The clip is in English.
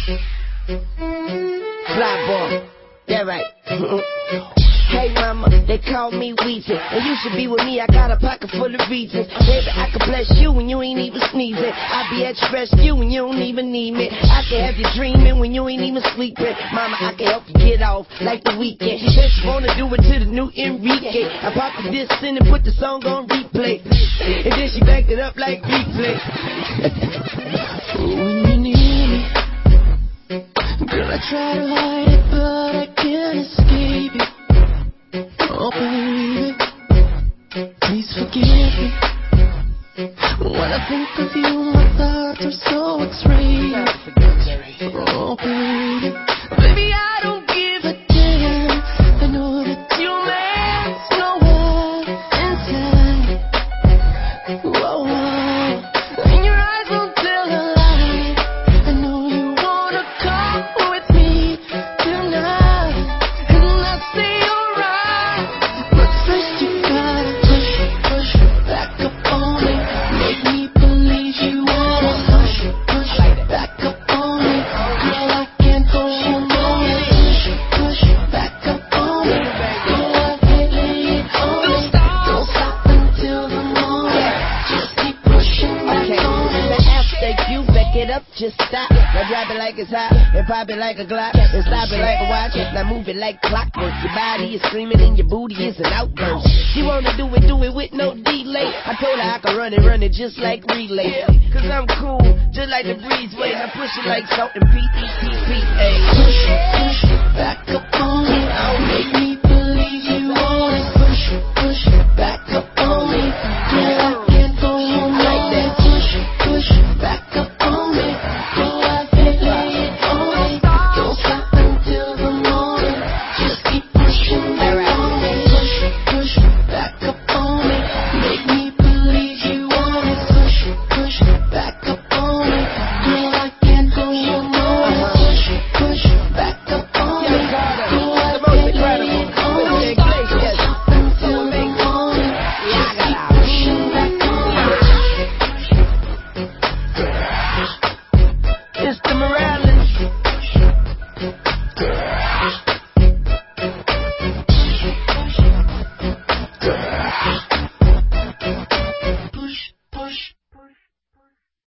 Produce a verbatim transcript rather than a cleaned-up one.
Fly ball, that right. Hey mama, they call me Weezy, and you should be with me, I got a pocket full of reasons. Baby, I can bless you when you ain't even sneezing. I be at your rescue when you don't even need me. I can have you dreaming when you ain't even sleeping. Mama, I can help you get off like the weekend. She said she wanna do it to the new Enrique. I popped the disc in and put the song on replay, and then she backed it up like replay. When you need me, girl, I try to hide it, but I can't escape it. Oh baby, please forgive me. When I think of you, my thoughts are so X-rated. Oh baby, baby, I don't give a damn. I know that you last nowhere inside. Whoa, whoa, and your eyes won't tell a lie. I know you wanna come with me tonight, and I say just stop, now drop it like it's hot, and pop it like a Glock, and stop it like a watch, now move it like clockwork. Your body is screaming and your booty is an outburst. She wanna do it, do it with no delay. I told her I could run it, run it just like relay. Cause I'm cool, just like the breezeway. Now push it like salt and P E P P A. Push it, push it, back up on it, make me